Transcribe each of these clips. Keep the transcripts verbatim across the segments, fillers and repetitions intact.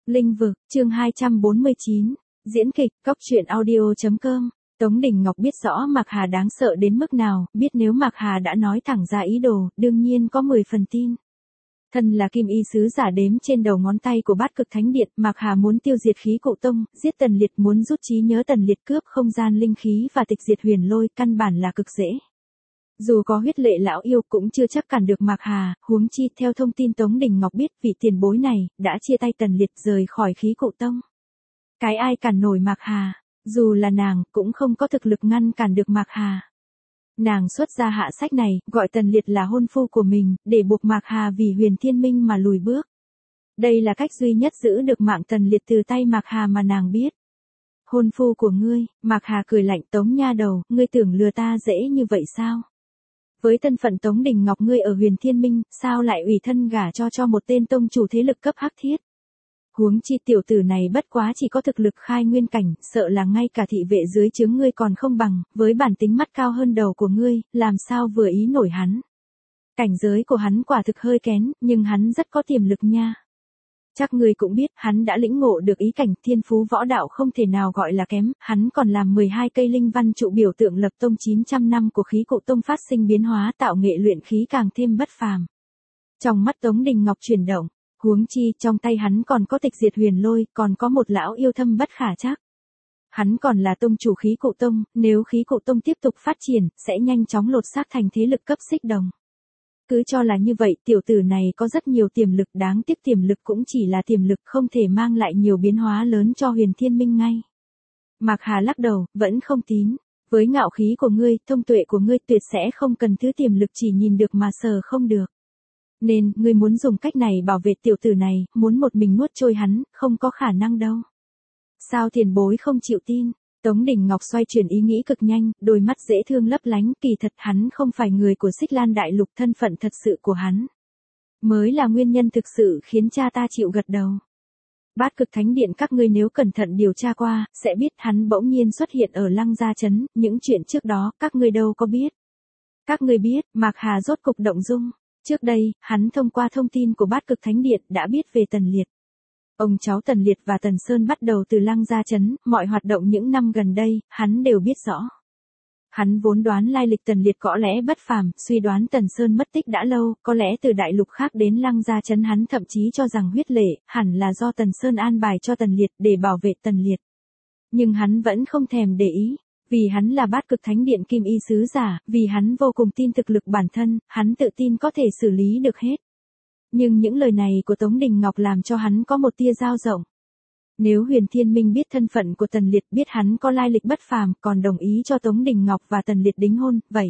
Linh vực, chương hai trăm bốn mươi chín, diễn kịch, cóc truyện audio chấm com. Tống Đình Ngọc biết rõ Mạc Hà đáng sợ đến mức nào, biết nếu Mạc Hà đã nói thẳng ra ý đồ, đương nhiên có mười phần tin. Thân là kim y sứ giả đếm trên đầu ngón tay của Bát Cực Thánh Điện, Mạc Hà muốn tiêu diệt khí cụ tông, giết Tần Liệt, muốn rút trí nhớ Tần Liệt, cướp không gian linh khí và tịch diệt huyền lôi, căn bản là cực dễ. Dù có huyết lệ lão yêu cũng chưa chắc cản được Mạc Hà, huống chi theo thông tin Tống Đình Ngọc biết vị tiền bối này, đã chia tay Tần Liệt rời khỏi khí cụ tông. Cái ai cản nổi Mạc Hà, dù là nàng, cũng không có thực lực ngăn cản được Mạc Hà. Nàng xuất ra hạ sách này, gọi Tần Liệt là hôn phu của mình, để buộc Mạc Hà vì Huyền Thiên Minh mà lùi bước. Đây là cách duy nhất giữ được mạng Tần Liệt từ tay Mạc Hà mà nàng biết. Hôn phu của ngươi, Mạc Hà cười lạnh, Tống nha đầu, ngươi tưởng lừa ta dễ như vậy sao? Với thân phận Tống Đình Ngọc ngươi ở Huyền Thiên Minh, sao lại ủy thân gả cho cho một tên tông chủ thế lực cấp hắc thiết? Huống chi tiểu tử này bất quá chỉ có thực lực khai nguyên cảnh, sợ là ngay cả thị vệ dưới trướng ngươi còn không bằng, với bản tính mắt cao hơn đầu của ngươi, làm sao vừa ý nổi hắn. Cảnh giới của hắn quả thực hơi kén, nhưng hắn rất có tiềm lực nha. Chắc ngươi cũng biết, hắn đã lĩnh ngộ được ý cảnh, thiên phú võ đạo không thể nào gọi là kém, hắn còn làm mười hai cây linh văn trụ biểu tượng lập tông chín trăm năm của khí cụ tông phát sinh biến hóa, tạo nghệ luyện khí càng thêm bất phàm. Trong mắt Tống Đình Ngọc chuyển động, huống chi trong tay hắn còn có tịch diệt huyền lôi, còn có một lão yêu thâm bất khả trắc. Hắn còn là tông chủ khí cụ tông, nếu khí cụ tông tiếp tục phát triển, sẽ nhanh chóng lột xác thành thế lực cấp xích đồng. Cứ cho là như vậy, tiểu tử này có rất nhiều tiềm lực, đáng tiếc tiềm lực cũng chỉ là tiềm lực, không thể mang lại nhiều biến hóa lớn cho Huyền Thiên Minh ngay. Mạc Hà lắc đầu, vẫn không tín. Với ngạo khí của ngươi, thông tuệ của ngươi tuyệt sẽ không cần thứ tiềm lực chỉ nhìn được mà sờ không được. Nên, ngươi muốn dùng cách này bảo vệ tiểu tử này, muốn một mình nuốt trôi hắn, không có khả năng đâu. Sao tiền bối không chịu tin? Tống Đình Ngọc xoay chuyển ý nghĩ cực nhanh, đôi mắt dễ thương lấp lánh, kỳ thật hắn không phải người của Xích Lan Đại Lục, thân phận thật sự của hắn mới là nguyên nhân thực sự khiến cha ta chịu gật đầu. Bát Cực Thánh Điện các ngươi nếu cẩn thận điều tra qua, sẽ biết hắn bỗng nhiên xuất hiện ở Lăng Gia Trấn, những chuyện trước đó, các ngươi đâu có biết. Các ngươi biết, Mạc Hà rốt cục động dung. Trước đây, hắn thông qua thông tin của Bát Cực Thánh Điện đã biết về Tần Liệt. Ông cháu Tần Liệt và Tần Sơn bắt đầu từ Lăng Gia Trấn, mọi hoạt động những năm gần đây, hắn đều biết rõ. Hắn vốn đoán lai lịch Tần Liệt có lẽ bất phàm, suy đoán Tần Sơn mất tích đã lâu, có lẽ từ đại lục khác đến Lăng Gia Trấn, hắn thậm chí cho rằng huyết lệ, hẳn là do Tần Sơn an bài cho Tần Liệt để bảo vệ Tần Liệt. Nhưng hắn vẫn không thèm để ý. Vì hắn là Bát Cực Thánh Điện kim y sứ giả, vì hắn vô cùng tin thực lực bản thân, hắn tự tin có thể xử lý được hết. Nhưng những lời này của Tống Đình Ngọc làm cho hắn có một tia dao rộng. Nếu Huyền Thiên Minh biết thân phận của Tần Liệt, biết hắn có lai lịch bất phàm, còn đồng ý cho Tống Đình Ngọc và Tần Liệt đính hôn, vậy.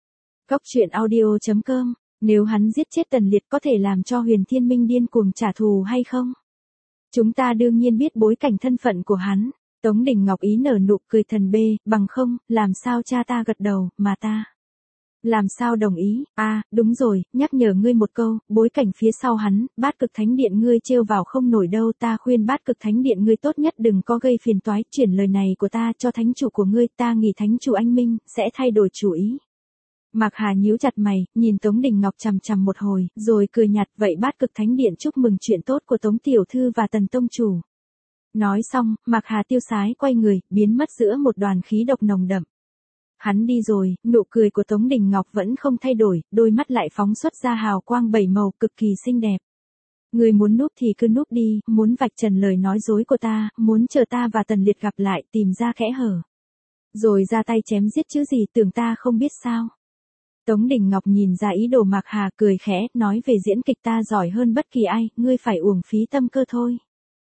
Cóc truyện audio chấm com, nếu hắn giết chết Tần Liệt có thể làm cho Huyền Thiên Minh điên cuồng trả thù hay không? Chúng ta đương nhiên biết bối cảnh thân phận của hắn. Tống Đình Ngọc ý nở nụ cười thần bê, bằng không, làm sao cha ta gật đầu, mà ta. Làm sao đồng ý, à, đúng rồi, nhắc nhở ngươi một câu, bối cảnh phía sau hắn, Bát Cực Thánh Điện ngươi trêu vào không nổi đâu, ta khuyên Bát Cực Thánh Điện ngươi tốt nhất đừng có gây phiền toái, chuyển lời này của ta cho thánh chủ của ngươi, ta nghĩ thánh chủ anh Minh, sẽ thay đổi chủ ý. Mạc Hà nhíu chặt mày, nhìn Tống Đình Ngọc chằm chằm một hồi, rồi cười nhạt, vậy Bát Cực Thánh Điện chúc mừng chuyện tốt của Tống Tiểu Thư và Tần Tông Chủ. Nói xong, Mạc Hà tiêu sái quay người, biến mất giữa một đoàn khí độc nồng đậm. Hắn đi rồi, nụ cười của Tống Đình Ngọc vẫn không thay đổi, đôi mắt lại phóng xuất ra hào quang bảy màu cực kỳ xinh đẹp. Người muốn núp thì cứ núp đi, muốn vạch trần lời nói dối của ta, muốn chờ ta và Tần Liệt gặp lại, tìm ra kẽ hở. Rồi ra tay chém giết chứ gì, tưởng ta không biết sao. Tống Đình Ngọc nhìn ra ý đồ Mạc Hà, cười khẽ, nói về diễn kịch ta giỏi hơn bất kỳ ai, ngươi phải uổng phí tâm cơ thôi.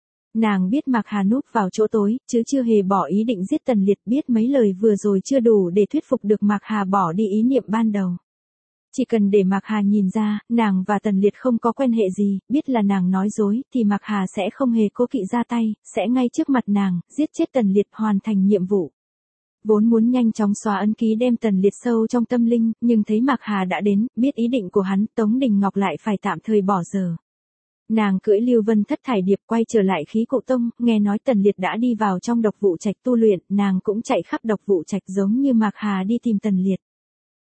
Nàng biết Mạc Hà núp vào chỗ tối, chứ chưa hề bỏ ý định giết Tần Liệt, biết mấy lời vừa rồi chưa đủ để thuyết phục được Mạc Hà bỏ đi ý niệm ban đầu. Chỉ cần để Mạc Hà nhìn ra, nàng và Tần Liệt không có quan hệ gì, biết là nàng nói dối, thì Mạc Hà sẽ không hề cố kỵ ra tay, sẽ ngay trước mặt nàng, giết chết Tần Liệt hoàn thành nhiệm vụ. Vốn muốn nhanh chóng xóa ấn ký đem Tần Liệt sâu trong tâm linh, nhưng thấy Mạc Hà đã đến, biết ý định của hắn, Tống Đình Ngọc lại phải tạm thời bỏ giờ. Nàng cưỡi Lưu Vân Thất Thải Điệp quay trở lại khí cụ tông, nghe nói Tần Liệt đã đi vào trong độc vụ trạch tu luyện, nàng cũng chạy khắp độc vụ trạch giống như Mạc Hà đi tìm Tần Liệt.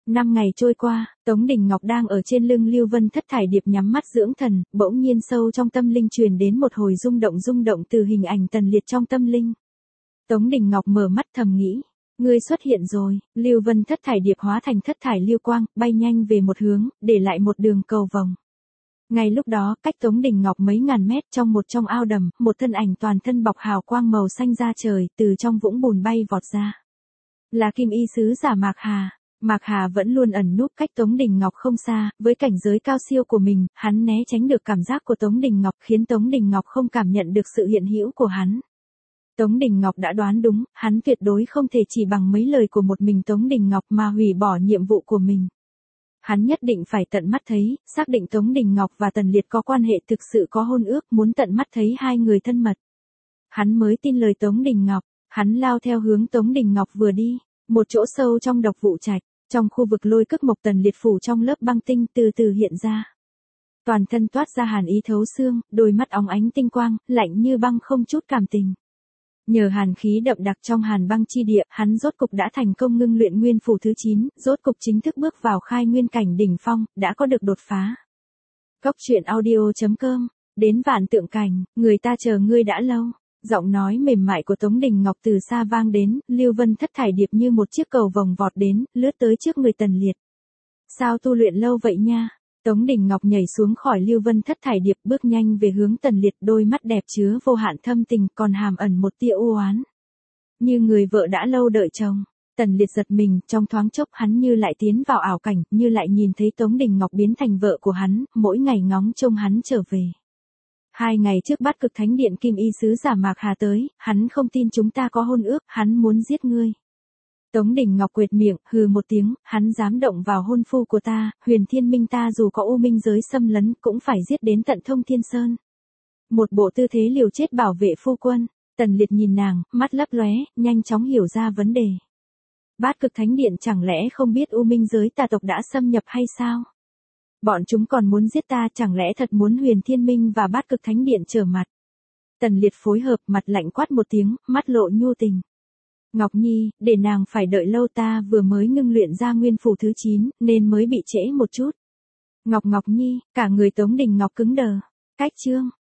Năm ngày trôi qua, Tống Đình Ngọc đang ở trên lưng Lưu Vân Thất Thải Điệp nhắm mắt dưỡng thần, bỗng nhiên sâu trong tâm linh truyền đến một hồi rung động rung động từ hình ảnh Tần Liệt trong tâm linh. Tống Đình Ngọc mở mắt thầm nghĩ, ngươi xuất hiện rồi. Lưu Vân Thất Thải Điệp hóa thành thất thải lưu quang, bay nhanh về một hướng, để lại một đường cầu vòng. Ngay lúc đó, cách Tống Đình Ngọc mấy ngàn mét, trong một trong ao đầm, một thân ảnh toàn thân bọc hào quang màu xanh ra trời, từ trong vũng bùn bay vọt ra. Là Kim Y sứ giả Mạc Hà. Mạc Hà vẫn luôn ẩn núp cách Tống Đình Ngọc không xa, với cảnh giới cao siêu của mình, hắn né tránh được cảm giác của Tống Đình Ngọc, khiến Tống Đình Ngọc không cảm nhận được sự hiện hữu của hắn. Tống Đình Ngọc đã đoán đúng, hắn tuyệt đối không thể chỉ bằng mấy lời của một mình Tống Đình Ngọc mà hủy bỏ nhiệm vụ của mình. Hắn nhất định phải tận mắt thấy, xác định Tống Đình Ngọc và Tần Liệt có quan hệ thực sự có hôn ước, muốn tận mắt thấy hai người thân mật. Hắn mới tin lời Tống Đình Ngọc, hắn lao theo hướng Tống Đình Ngọc vừa đi, một chỗ sâu trong độc vụ trạch, trong khu vực lôi cức mộc Tần Liệt phủ trong lớp băng tinh từ từ hiện ra. Toàn thân toát ra hàn ý thấu xương, đôi mắt óng ánh tinh quang, lạnh như băng không chút cảm tình. Nhờ hàn khí đậm đặc trong hàn băng chi địa, hắn rốt cục đã thành công ngưng luyện nguyên phủ thứ chín, rốt cục chính thức bước vào khai nguyên cảnh đỉnh phong, đã có được đột phá. Cốc truyện audio chấm com, đến vạn tượng cảnh, người ta chờ ngươi đã lâu. Giọng nói mềm mại của Tống Đình Ngọc từ xa vang đến, Lưu Vân Thất Thải Điệp như một chiếc cầu vồng vọt đến, lướt tới trước người Tần Liệt. Sao tu luyện lâu vậy nha? Tống Đình Ngọc nhảy xuống khỏi Lưu Vân Thất Thải Điệp, bước nhanh về hướng Tần Liệt, đôi mắt đẹp chứa vô hạn thâm tình, còn hàm ẩn một tia u oán. Như người vợ đã lâu đợi chồng. Tần Liệt giật mình, trong thoáng chốc hắn như lại tiến vào ảo cảnh, như lại nhìn thấy Tống Đình Ngọc biến thành vợ của hắn, mỗi ngày ngóng trông hắn trở về. Hai ngày trước Bát Cực Thánh Điện Kim Y sứ giả Mạc Hà tới, hắn không tin chúng ta có hôn ước, hắn muốn giết ngươi. Tống Đình Ngọc quệt miệng, hừ một tiếng, hắn dám động vào hôn phu của ta, Huyền Thiên Minh ta dù có u minh giới xâm lấn, cũng phải giết đến tận Thông Thiên Sơn. Một bộ tư thế liều chết bảo vệ phu quân. Tần Liệt nhìn nàng, mắt lấp lóe, nhanh chóng hiểu ra vấn đề. Bát Cực Thánh Điện chẳng lẽ không biết u minh giới tà tộc đã xâm nhập hay sao? Bọn chúng còn muốn giết ta, chẳng lẽ thật muốn Huyền Thiên Minh và Bát Cực Thánh Điện trở mặt? Tần Liệt phối hợp, mặt lạnh quát một tiếng, mắt lộ nhu tình. Ngọc Nhi, để nàng phải đợi lâu, ta vừa mới ngưng luyện ra nguyên phủ thứ chín, nên mới bị trễ một chút. Ngọc Ngọc Nhi, cả người Tống Đình Ngọc cứng đờ. Cách chương